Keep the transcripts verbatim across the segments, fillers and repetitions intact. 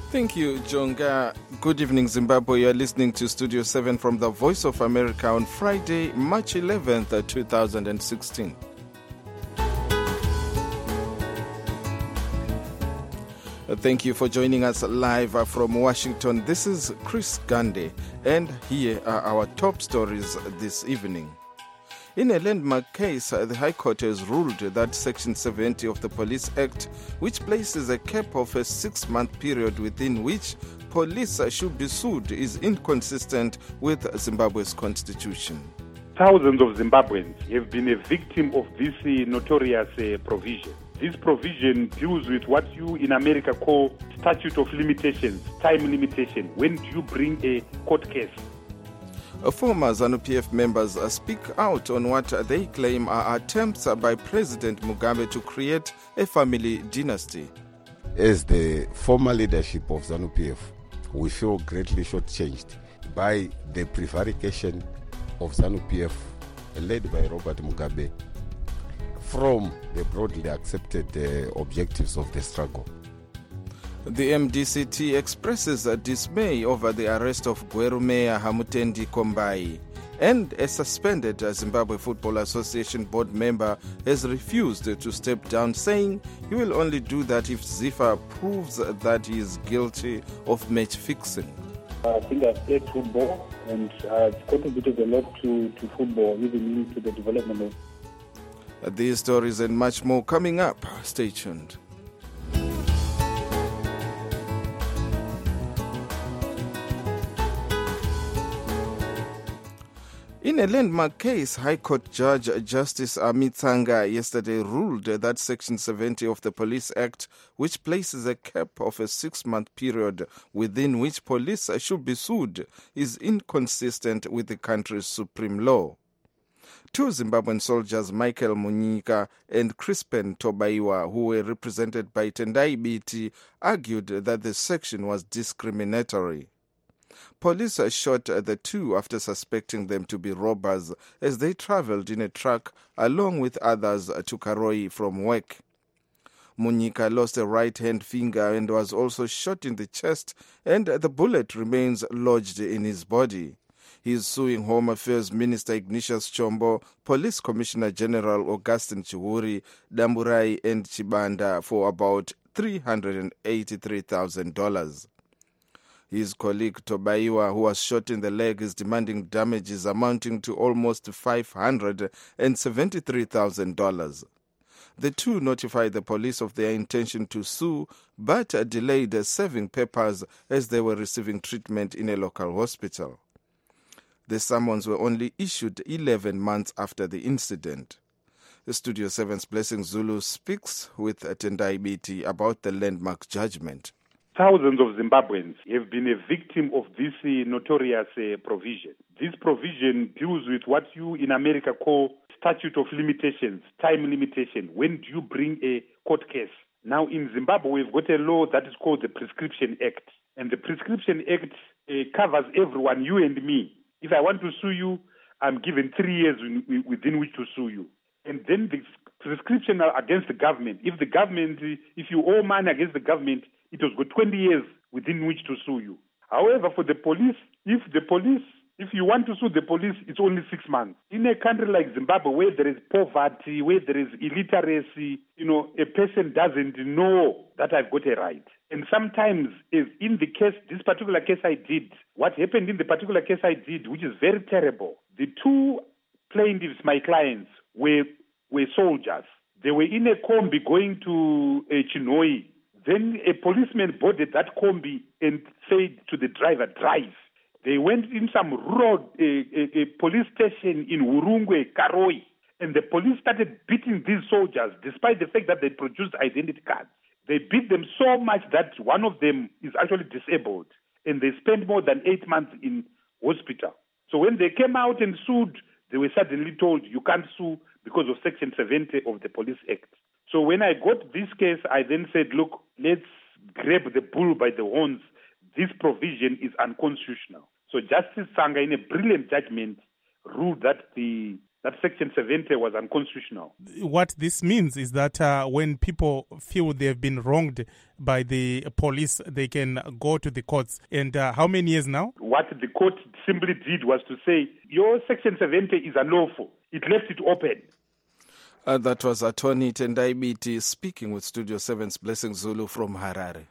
Thank you, Jonga. Good evening, Zimbabwe. You're listening to Studio seven from the Voice of America on Friday, March eleventh, twenty sixteen. Thank you for joining us live from Washington. This is Chris Gandhi, and here are our top stories this evening. In a landmark case, the High Court has ruled that Section seventy of the Police Act, which places a cap of a six-month period within which police should be sued, is inconsistent with Zimbabwe's constitution. Thousands of Zimbabweans have been a victim of this uh, notorious uh, provision. This provision deals with what you in America call statute of limitations, time limitation. When do you bring a court case? Former ZANU-P F members speak out on what they claim are attempts by President Mugabe to create a family dynasty. As the former leadership of ZANU-P F, we feel greatly shortchanged by the prevarication of ZANU-P F, led by Robert Mugabe, from the broadly accepted uh, objectives of the struggle. The M D C T expresses a dismay over the arrest of Gweru Mayor Hamutendi Kombai, and a suspended Zimbabwe Football Association board member has refused to step down, saying he will only do that if Zifa proves that he is guilty of match fixing. I think I've played football and I've contributed a lot to, to football, even into the development of. These stories and much more coming up. Stay tuned. In a landmark case, High Court Judge Justice Amit Sanga yesterday ruled that Section seventy of the Police Act, which places a cap of a six-month period within which police should be sued, is inconsistent with the country's supreme law. Two Zimbabwean soldiers, Michael Munyika and Crispin Tobaiwa, who were represented by Tendai Biti, argued that the section was discriminatory. Police shot the two after suspecting them to be robbers as they traveled in a truck along with others to Karoi from work. Munyika lost a right-hand finger and was also shot in the chest, and the bullet remains lodged in his body. He is suing Home Affairs Minister Ignatius Chombo, Police Commissioner General Augustine Chihuri, Damburai and Chibanda for about three hundred eighty-three thousand dollars. His colleague Tobaiwa, who was shot in the leg, is demanding damages amounting to almost five hundred seventy-three thousand dollars. The two notified the police of their intention to sue, but delayed serving papers as they were receiving treatment in a local hospital. The summons were only issued eleven months after the incident. Studio seven's Blessing Zulu speaks with Tendai Biti about the landmark judgment. Thousands of Zimbabweans have been a victim of this uh, notorious uh, provision. This provision deals with what you in America call statute of limitations, time limitation. When do you bring a court case? Now in Zimbabwe, we've got a law that is called the Prescription Act. And the Prescription Act uh, covers everyone, you and me. If I want to sue you, I'm given three years in, within which to sue you. And then the prescription against the government. If the government, if you owe money against the government, it has got twenty years within which to sue you. However, for the police, if the police, if you want to sue the police, it's only six months. In a country like Zimbabwe, where there is poverty, where there is illiteracy, you know, a person doesn't know that I've got a right. And sometimes, as in the case, this particular case I did, what happened in the particular case I did, which is very terrible, the two plaintiffs, my clients, were, were soldiers. They were in a combi going to uh, Chinoi. Then a policeman boarded that combi and said to the driver, drive. They went in some road, a, a, a police station in Urungwe, Karoi, and the police started beating these soldiers, despite the fact that they produced identity cards. They beat them so much that one of them is actually disabled, and they spent more than eight months in hospital. So when they came out and sued, they were suddenly told, you can't sue because of Section seventy of the Police Act. So when I got this case, I then said, look, let's grab the bull by the horns. This provision is unconstitutional. So Justice Sanga, in a brilliant judgment, ruled that the that Section seventy was unconstitutional. What this means is that uh, when people feel they have been wronged by the police, they can go to the courts. And uh, how many years now? What the court simply did was to say, your Section seventy is unlawful. It left it open. Uh, that was Attorney Tendai Biti speaking with Studio seven's Blessing Zulu from Harare.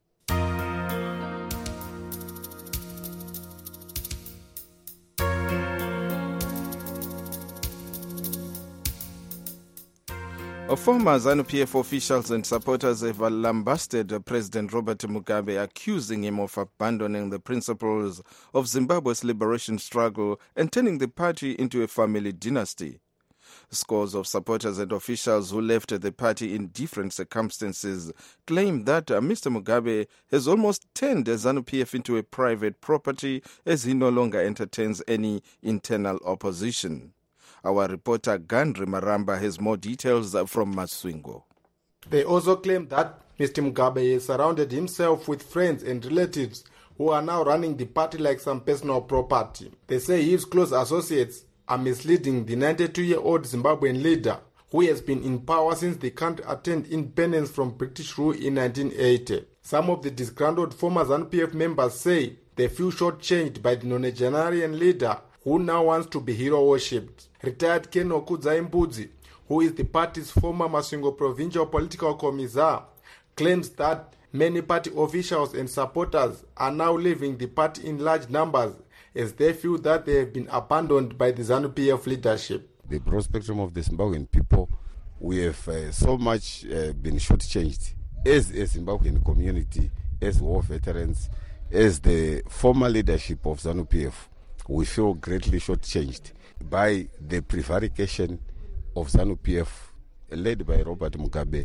Former ZANU-P F officials and supporters have lambasted President Robert Mugabe, accusing him of abandoning the principles of Zimbabwe's liberation struggle and turning the party into a family dynasty. Scores of supporters and officials who left the party in different circumstances claim that uh, Mister Mugabe has almost turned ZANU-P F into a private property as he no longer entertains any internal opposition. Our reporter Gandri Maramba has more details from Maswingo. They also claim that Mister Mugabe has surrounded himself with friends and relatives who are now running the party like some personal property. They say his close associates are misleading the ninety-two-year-old Zimbabwean leader who has been in power since the country attained independence from British rule in nineteen eighty. Some of the disgruntled former ZANU-P F members say they feel shortchanged by the nonagenarian leader who now wants to be hero-worshipped. Retired Ken Okudzaimbudzi, who is the party's former Masvingo provincial political commissar, claims that many party officials and supporters are now leaving the party in large numbers as they feel that they have been abandoned by the ZANU-P F leadership. The broad spectrum of the Zimbabwean people, we have uh, so much uh, been shortchanged as a Zimbabwean community, as war veterans, as the former leadership of ZANU-P F. We feel greatly shortchanged by the prevarication of ZANU-P F led by Robert Mugabe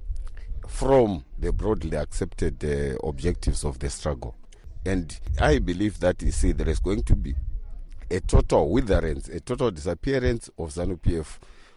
from the broadly accepted uh, objectives of the struggle. And I believe that, you see, there is going to be a total witherance, a total disappearance of ZANU-P F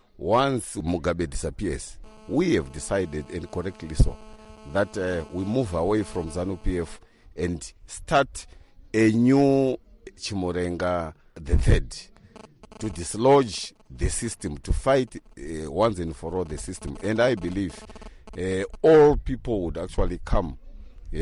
once Mugabe disappears. We have decided, and correctly so, that uh, we move away from ZANU-P F and start a new Chimurenga the third, to dislodge the system, to fight uh, once and for all the system. And I believe uh, all people would actually come uh,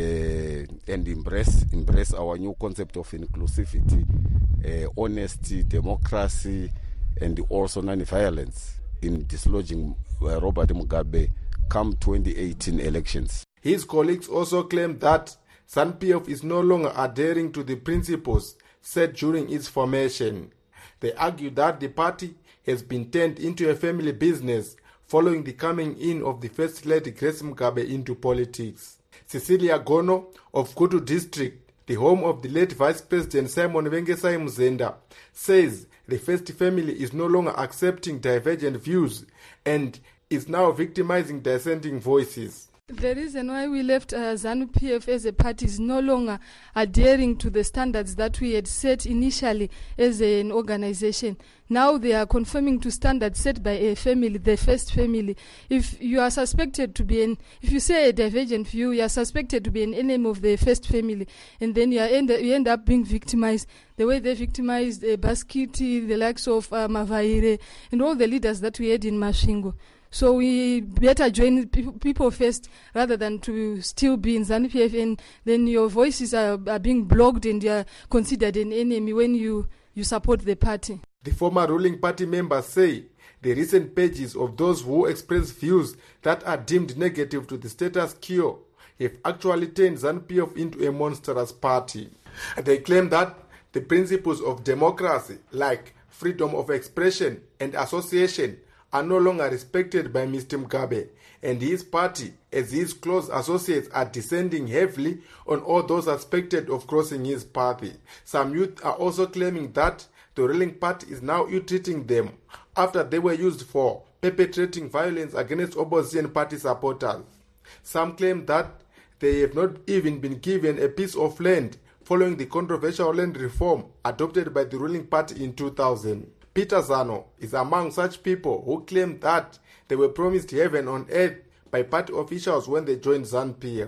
and embrace embrace our new concept of inclusivity, uh, honesty, democracy, and also non-violence in dislodging uh, Robert Mugabe come twenty eighteen elections. His colleagues also claim that ZANU-P F is no longer adhering to the principles set during its formation. They argue that the party has been turned into a family business following the coming in of the First Lady Grace Mugabe into politics. Cecilia Gono of Kutu District, the home of the late Vice President Simon Vengesai Muzenda, says the First Family is no longer accepting divergent views and is now victimizing dissenting voices. The reason why we left uh, ZANU-P F as a party is no longer adhering to the standards that we had set initially as an organization. Now they are conforming to standards set by a family, the First Family. If you are suspected to be an, if you say a divergent view, you are suspected to be an enemy of the First Family, and then you, are end, you end up being victimized. The way they victimized uh, Baskiti, the likes of uh, Mavaire, and all the leaders that we had in Masvingo. So we better join people first rather than to still be in ZANU-P F, and then your voices are, are being blocked and you are considered an enemy when you, you support the party. The former ruling party members say the recent pages of those who express views that are deemed negative to the status quo have actually turned ZANU-P F into a monstrous party. They claim that the principles of democracy, like freedom of expression and association, are no longer respected by Mister Mugabe, and his party, as his close associates, are descending heavily on all those suspected of crossing his path. Some youth are also claiming that the ruling party is now ill-treating them after they were used for perpetrating violence against opposition party supporters. Some claim that they have not even been given a piece of land following the controversial land reform adopted by the ruling party in two thousand. Peter Zano is among such people who claim that they were promised heaven on earth by party officials when they joined ZANU-P F.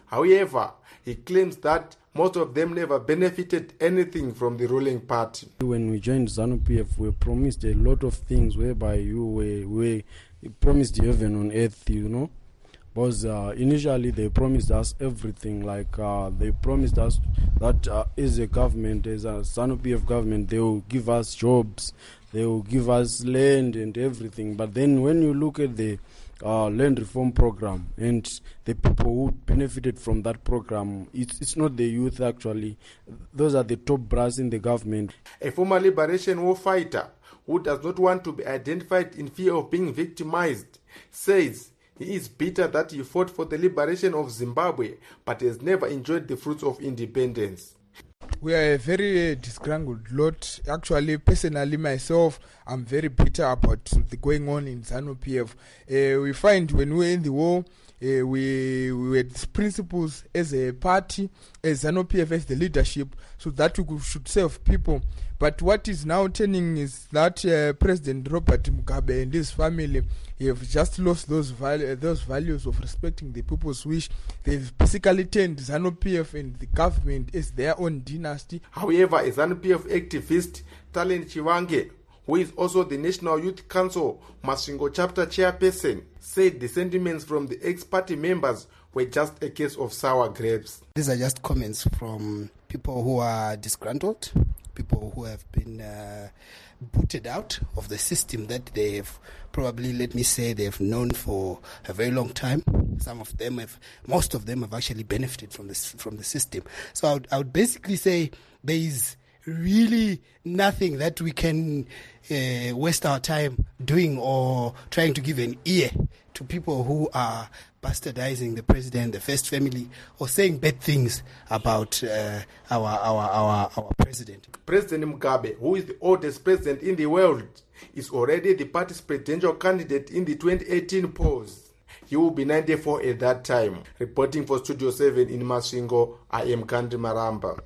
However, he claims that most of them never benefited anything from the ruling party. When we joined ZANU-P F, we were promised a lot of things whereby you were, were promised heaven on earth, you know. Because uh, initially they promised us everything, like uh, they promised us that uh, as a government, as a ZANU-P F government, they will give us jobs, they will give us land and everything. But then when you look at the uh, land reform program and the people who benefited from that program, it's, it's not the youth actually. Those are the top brass in the government. A former liberation war fighter who does not want to be identified in fear of being victimized says he is bitter that he fought for the liberation of Zimbabwe but has never enjoyed the fruits of independence. We are a very uh, disgruntled lot. Actually, personally, myself, I'm very bitter about the going on in ZANU-P F. Uh, we find when we were in the war, uh, we, we had principles as a party, as ZANU-P F, as the leadership, so that we could, should serve people. But what is now turning is that uh, President Robert Mugabe and his family have just lost those val- those values of respecting the people's wish. They've basically turned ZANU-P F and the government as their own dynasty. However, a ZANU-P F activist, Talent Chiwange, who is also the National Youth Council Masvingo chapter chairperson, said the sentiments from the ex-party members were just a case of sour grapes. These are just comments from people who are disgruntled, people who have been uh, booted out of the system that they have probably, let me say, they have known for a very long time. Some of them have, most of them have actually benefited from this from the system. So I would, I would basically say there is really nothing that we can uh, waste our time doing or trying to give an ear to people who are bastardizing the president, the first family, or saying bad things about uh, our, our, our, our president. President Mugabe, who is the oldest president in the world, is already the party's presidential candidate in the twenty eighteen polls. He will be ninety-four at that time. Reporting for Studio seven in Masvingo, I am Kandi Maramba.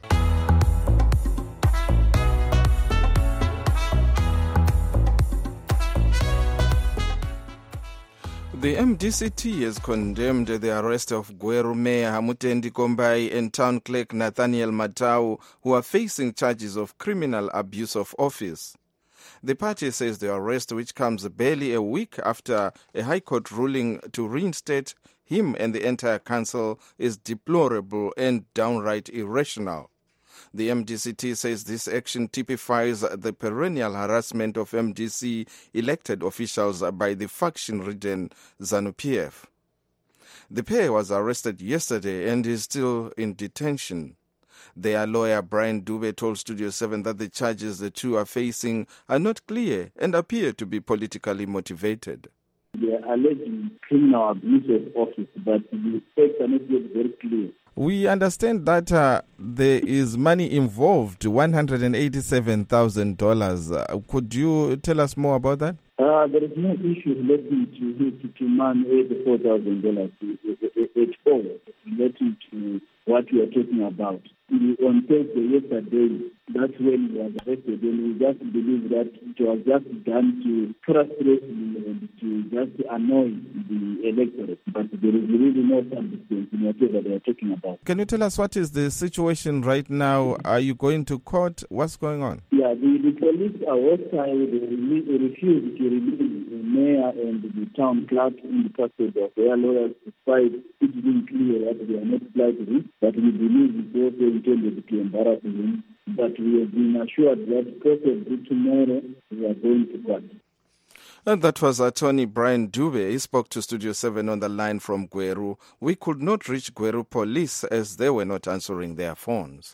The M D C T has condemned the arrest of Gweru Mayor Hamutendi Kombai and Town Clerk Nathaniel Matau, who are facing charges of criminal abuse of office. The party says the arrest, which comes barely a week after a High Court ruling to reinstate him and the entire council, is deplorable and downright irrational. The M D C T says this action typifies the perennial harassment of M D C elected officials by the faction-ridden ZANU-P F. The pair was arrested yesterday and is still in detention. Their lawyer Brian Dube told Studio seven that the charges the two are facing are not clear and appear to be politically motivated. They are alleging criminal abuse of office, but the facts are not yet very clear. We understand that uh, there is money involved, one hundred eighty-seven thousand dollars. Uh, could you tell us more about that? Uh, there is no issue relating to to, to man eighty-four thousand dollars at all relating to what we are talking about. On Thursday, yesterday, that's when he was arrested, and we just believe that it was just done to frustrate and to just annoy the electorate. But there is really no substance in whatever they are talking about. Can you tell us what is the situation right now? Are you going to court? What's going on? Yeah, the, the police are hostile. They refuse to release the mayor and the town clerk in the custody of their lawyers, despite it being clear that they are not likely. But we believe it's also intended to embarrass him. But we have been assured that possibly tomorrow we are going to court. And that was attorney Brian Dube. He spoke to Studio seven on the line from Gweru. We could not reach Gweru police as they were not answering their phones.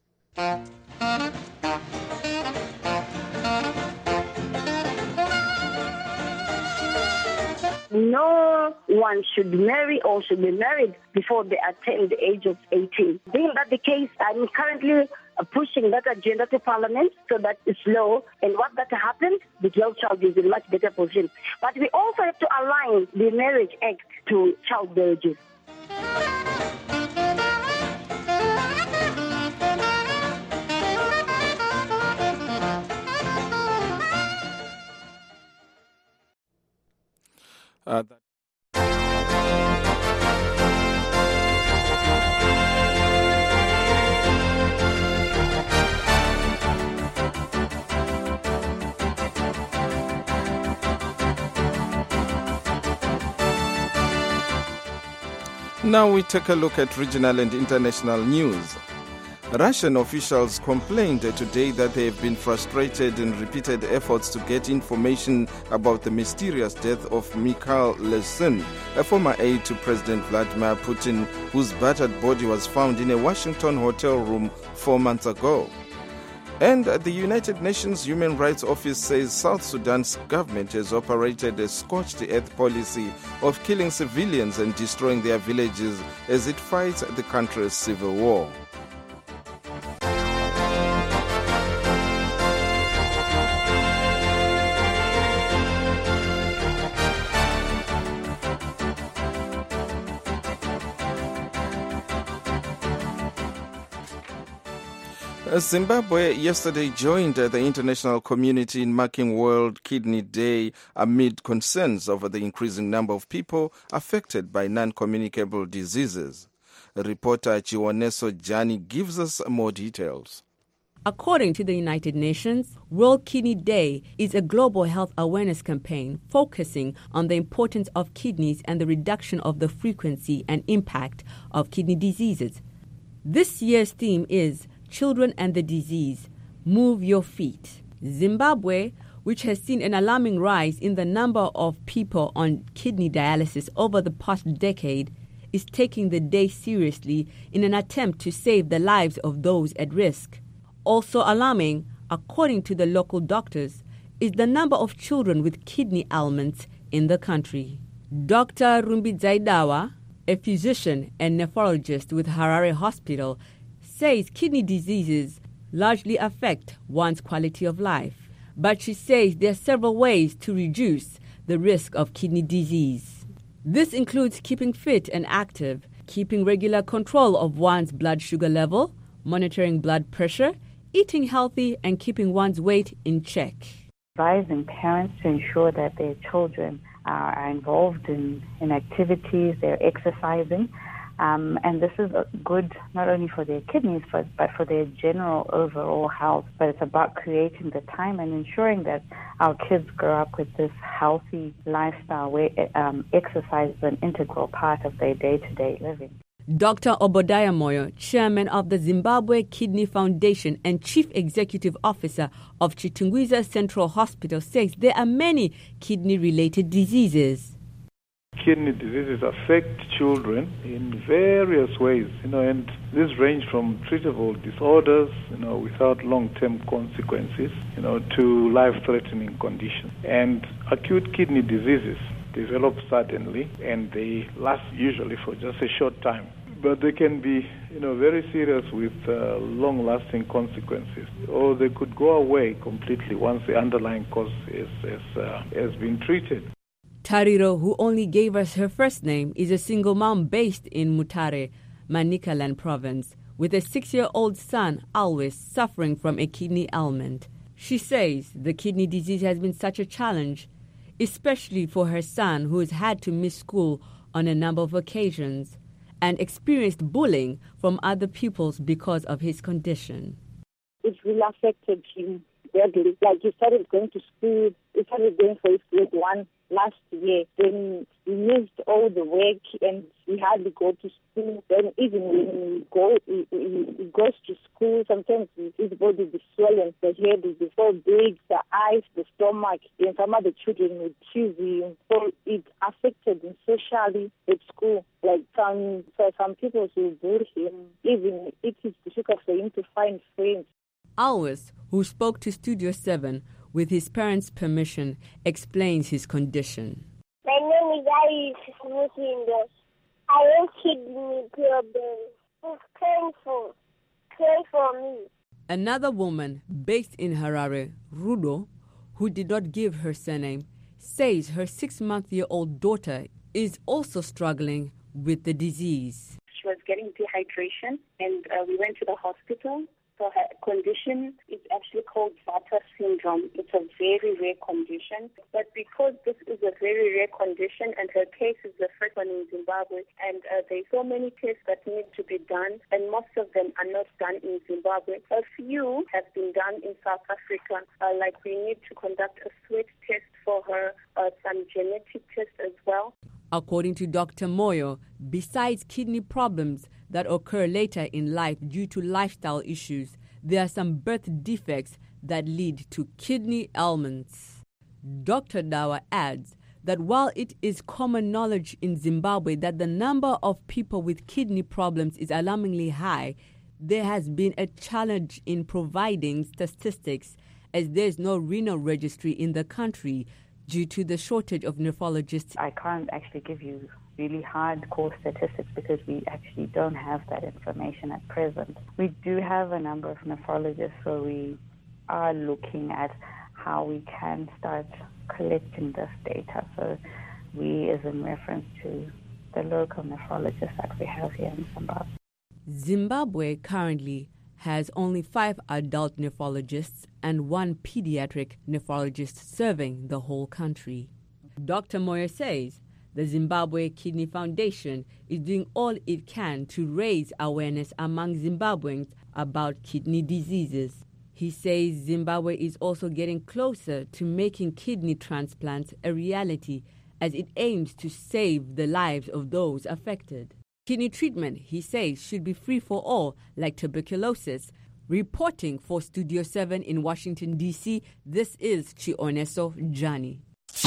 No one should marry or should be married before they attain the age of eighteen. Being that the case, I'm currently pushing that agenda to Parliament so that it's law. And what that happens, the girl child is in much better position. But we also have to align the Marriage Act to child marriages. Uh, that Now we take a look at regional and international news. Russian officials complained today that they have been frustrated in repeated efforts to get information about the mysterious death of Mikhail Lesin, a former aide to President Vladimir Putin, whose battered body was found in a Washington hotel room four months ago. And the United Nations Human Rights Office says South Sudan's government has operated a scorched earth policy of killing civilians and destroying their villages as it fights the country's civil war. Zimbabwe yesterday joined the international community in marking World Kidney Day amid concerns over the increasing number of people affected by non-communicable diseases. Reporter Chiwoneso Jani gives us more details. According to the United Nations, World Kidney Day is a global health awareness campaign focusing on the importance of kidneys and the reduction of the frequency and impact of kidney diseases. This year's theme is Children and the Disease, Move Your Feet. Zimbabwe, which has seen an alarming rise in the number of people on kidney dialysis over the past decade, is taking the day seriously in an attempt to save the lives of those at risk. Also alarming, according to the local doctors, is the number of children with kidney ailments in the country. Doctor Rumbi Zaidawa, a physician and nephrologist with Harare Hospital, says kidney diseases largely affect one's quality of life. But she says there are several ways to reduce the risk of kidney disease. This includes keeping fit and active, keeping regular control of one's blood sugar level, monitoring blood pressure, eating healthy, and keeping one's weight in check. Advising parents to ensure that their children are involved in, in activities, they're exercising. Um, and this is good not only for their kidneys, but, but for their general overall health. But it's about creating the time and ensuring that our kids grow up with this healthy lifestyle where um, exercise is an integral part of their day-to-day living. Doctor Obadiah Moyo, chairman of the Zimbabwe Kidney Foundation and chief executive officer of Chitungwiza Central Hospital, says there are many kidney-related diseases. Kidney diseases affect children in various ways, you know, and these range from treatable disorders, you know, without long-term consequences, you know, to life-threatening conditions. And acute kidney diseases develop suddenly, and they last usually for just a short time. But they can be, you know, very serious with uh, long-lasting consequences, or they could go away completely once the underlying cause is, is, uh, has been treated. Tariro, who only gave us her first name, is a single mom based in Mutare, Manicaland province, with a six-year-old son, always suffering from a kidney ailment. She says the kidney disease has been such a challenge, especially for her son, who has had to miss school on a number of occasions and experienced bullying from other pupils because of his condition. It really affected him badly. Like he started going to school, he started going for his grade one last year. Then he missed all the work and he hardly go to school. Then even when he, go, he, he, he goes to school, sometimes his body is swollen, the head is so big, the eyes, the stomach, and some other children would tease him. So it affected him socially at school. Like some, so some people will bully him. Even it is difficult for him to find friends. Always, who spoke to Studio seven with his parents' permission, explains his condition. My name is Iris Musindo. I have kidney problem. It's painful. Pray for me. Another woman based in Harare, Rudo, who did not give her surname, says her six-month-year-old daughter is also struggling with the disease. She was getting dehydration, and uh, we went to the hospital. So her condition is actually called Vater syndrome. It's a very rare condition. But because this is a very rare condition and her case is the first one in Zimbabwe, and uh, there's so many tests that need to be done, and most of them are not done in Zimbabwe. A few have been done in South Africa. Uh, like we need to conduct a sweat test for her, uh, some genetic tests as well. According to Doctor Moyo, besides kidney problems that occur later in life due to lifestyle issues, there are some birth defects that lead to kidney ailments. Doctor Dawa adds that while it is common knowledge in Zimbabwe that the number of people with kidney problems is alarmingly high, there has been a challenge in providing statistics as there is no renal registry in the country due to the shortage of nephrologists. I can't actually give you really hardcore statistics because we actually don't have that information at present. We do have a number of nephrologists, so we are looking at how we can start collecting this data. So we, as in reference to the local nephrologists that we have here in Zimbabwe. Zimbabwe currently has only five adult nephrologists and one pediatric nephrologist serving the whole country. Doctor Moyo says the Zimbabwe Kidney Foundation is doing all it can to raise awareness among Zimbabweans about kidney diseases. He says Zimbabwe is also getting closer to making kidney transplants a reality as it aims to save the lives of those affected. Kidney treatment, he says, should be free for all, like tuberculosis. Reporting for Studio seven in Washington, D C, this is Chioneso Jani.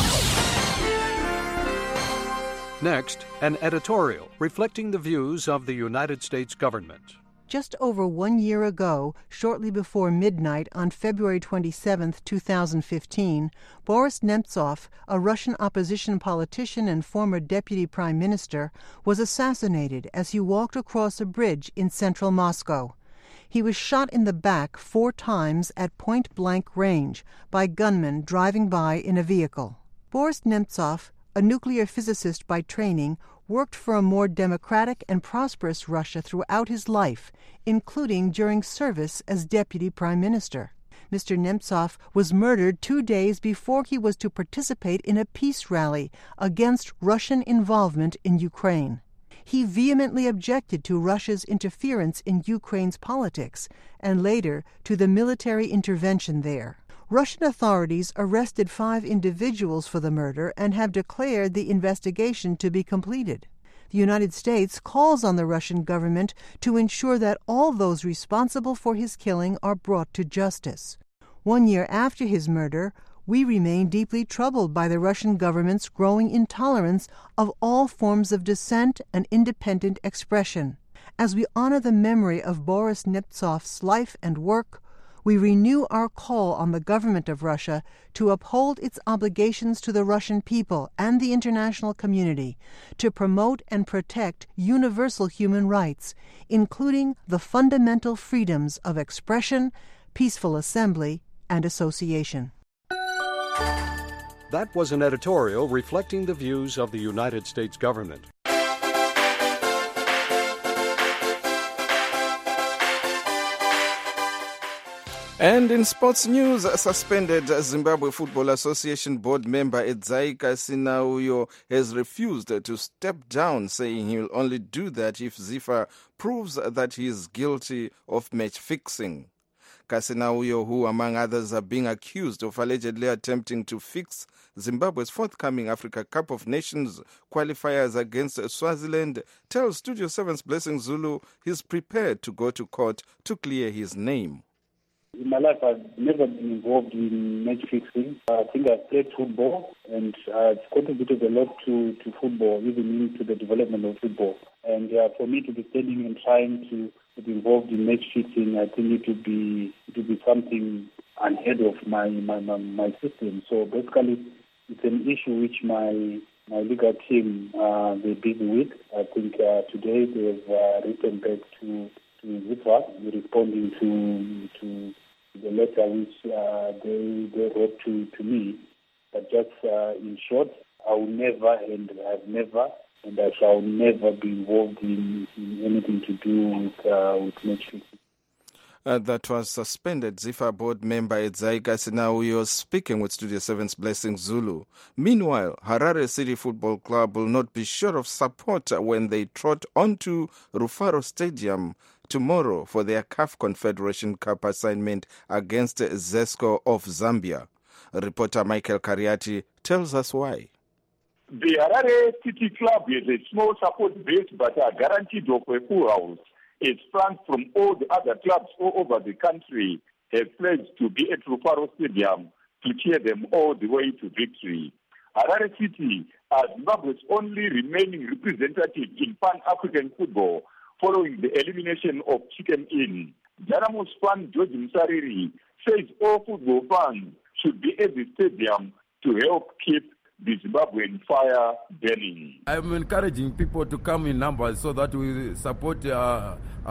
Next, an editorial reflecting the views of the United States government. Just over one year ago, shortly before midnight on February twenty-seventh, two thousand fifteen, Boris Nemtsov, a Russian opposition politician and former deputy prime minister, was assassinated as he walked across a bridge in central Moscow. He was shot in the back four times at point-blank range by gunmen driving by in a vehicle. Boris Nemtsov, a nuclear physicist by training, worked for a more democratic and prosperous Russia throughout his life, including during service as deputy prime minister. Mister Nemtsov was murdered two days before he was to participate in a peace rally against Russian involvement in Ukraine. He vehemently objected to Russia's interference in Ukraine's politics and later to the military intervention there. Russian authorities arrested five individuals for the murder and have declared the investigation to be completed. The United States calls on the Russian government to ensure that all those responsible for his killing are brought to justice. One year after his murder, we remain deeply troubled by the Russian government's growing intolerance of all forms of dissent and independent expression. As we honor the memory of Boris Nemtsov's life and work, we renew our call on the government of Russia to uphold its obligations to the Russian people and the international community to promote and protect universal human rights, including the fundamental freedoms of expression, peaceful assembly, and association. That was an editorial reflecting the views of the United States government. And in sports news, a suspended Zimbabwe Football Association board member Edzaika Sinauyo has refused to step down, saying he will only do that if ZIFA proves that he is guilty of match fixing. Kasinauyo, who among others are being accused of allegedly attempting to fix Zimbabwe's forthcoming Africa Cup of Nations qualifiers against Swaziland, tells Studio seven's Blessing Zulu he's prepared to go to court to clear his name. In my life, I've never been involved in match fixing. I think I've played football and I've contributed a lot to, to football, even into the development of football. And uh, for me to be standing and trying to, to be involved in match fixing, I think it would be it would be something unheard of my, my, my, my system. So basically, it's an issue which my my legal team uh, they're busy with. I think uh, today they've uh, written back to to ZIFA, responding to to the letter which uh, they they wrote to, to me. But just uh, in short, I will never and I've never and I shall never be involved in, in anything to do with uh, with match fixing. Uh, that was suspended ZIFA board member Edzaika Sinauyo speaking with Studio seven's Blessing Zulu. Meanwhile, Harare City Football Club will not be short of support when they trot onto Rufaro Stadium tomorrow for their C A F Confederation Cup assignment against Zesco of Zambia. Reporter Michael Kariati tells us why. The Harare City Club is a small support base but are guaranteed of a full house. It's fans from all the other clubs all over the country have pledged to be at Rufaro Stadium to cheer them all the way to victory. Harare City are Zimbabwe's only remaining representative in Pan-African football following the elimination of Chicken Inn. Dynamo's fan George Msariri says all football fans should be at the stadium to help keep the Zimbabwean fire burning. I'm encouraging people to come in numbers so that we support uh,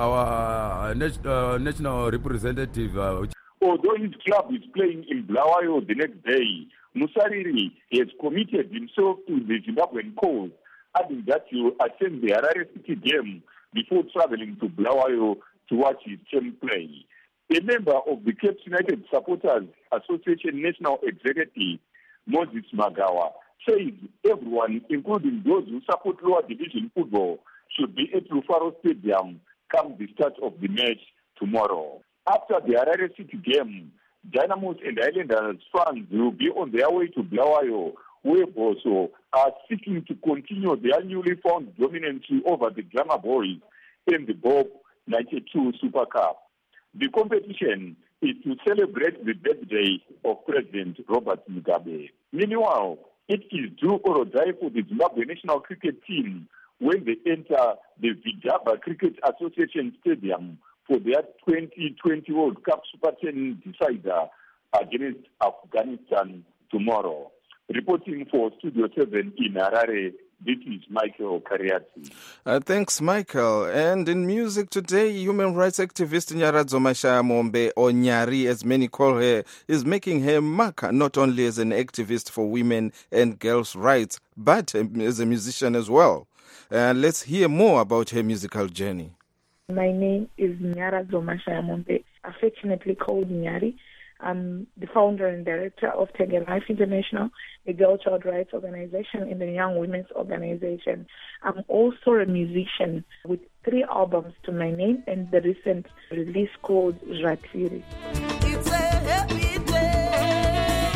our uh, uh, national representative. Uh, Although his club is playing in Bulawayo the next day, Musariri has committed himself to the Zimbabwean cause, adding that he will attend the Harare City game before traveling to Bulawayo to watch his team play. A member of the Cape United Supporters Association National Executive, Moses Magawa, says everyone, including those who support lower division football, should be at Rufaro Stadium come the start of the match tomorrow. After the Harare City game, Dynamos and Islanders fans will be on their way to Bulawayo, where also are seeking to continue their newly found dominance over the Glamour Boys in the Bob ninety-two Super Cup. The competition is to celebrate the birthday of President Robert Mugabe. Meanwhile, it is do or die for the Zimbabwe national cricket team when they enter the Vidaba Cricket Association Stadium for their twenty twenty World Cup Super ten decider against Afghanistan tomorrow. Reporting for Studio seven in Harare, this is Michael Kariati. Uh, thanks, Michael. And in music today, human rights activist Nyaradzo Mashaya-Mombe, or Nyari as many call her, is making her mark not only as an activist for women and girls' rights, but as a musician as well. Uh, let's hear more about her musical journey. My name is Nyaradzo Mashaya-Mombe, affectionately called Nyari. I'm the founder and director of Tege Life International, a girl child rights organization and a young women's organization. I'm also a musician with three albums to my name and the recent release called Ratiri. It's a happy day.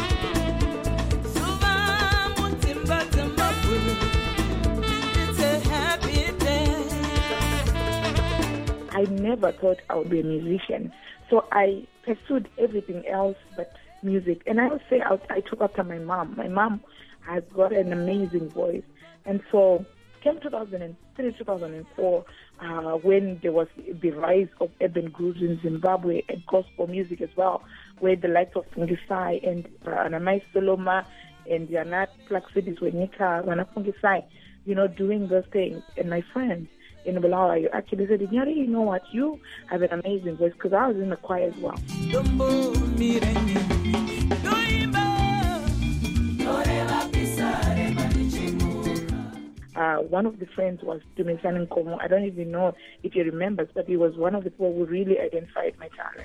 It's a happy day. I never thought I would be a musician. So I pursued everything else but music. And I would say I, I took after my mom. My mom has got an amazing voice. And so came two thousand three, two thousand four, uh, when there was the rise of urban groups in Zimbabwe and gospel music as well, where the likes of Fungisai and uh, Anamai Soloma and Yanat Black Cities Wenika, Wana Fungisai, you know, doing those things. And my friends in Bulawayo actually said, Nyari, you know what, you have an amazing voice, because I was in the choir as well. Uh, one of the friends was Dumisani Nkomo. I don't even know if he remembers, but he was one of the people who really identified my talent.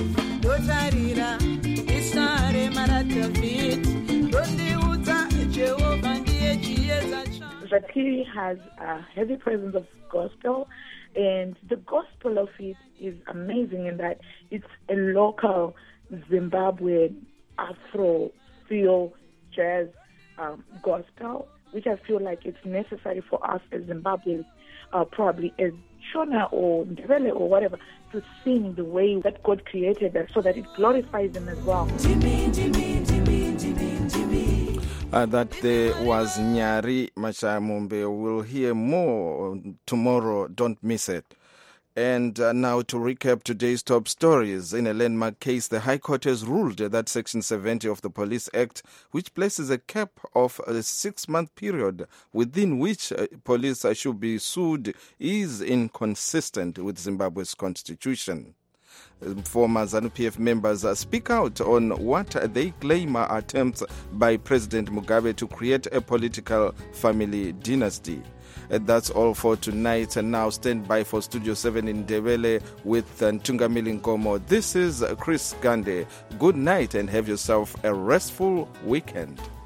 Ratiri has a heavy presence of gospel, and the gospel of it is amazing in that it's a local Zimbabwean Afro feel jazz um, gospel, which I feel like it's necessary for us as Zimbabweans, uh, probably as Shona or Ndebele or whatever, to sing the way that God created us so that it glorifies Him as well. Jimmy, Jimmy, Jimmy, Jimmy, Jimmy. Uh, that there was Nyari Mashaya-Mombe. We'll hear more tomorrow. Don't miss it. And uh, now to recap today's top stories. In a landmark case, the High Court has ruled that Section seventy of the Police Act, which places a cap of a six-month period within which uh, police uh, should be sued, is inconsistent with Zimbabwe's constitution. Former ZANU P F members speak out on what they claim are attempts by President Mugabe to create a political family dynasty. That's all for tonight. And now stand by for Studio seven in Ndebele with Ntungamili Nkomo. This is Chris Gande. Good night and have yourself a restful weekend.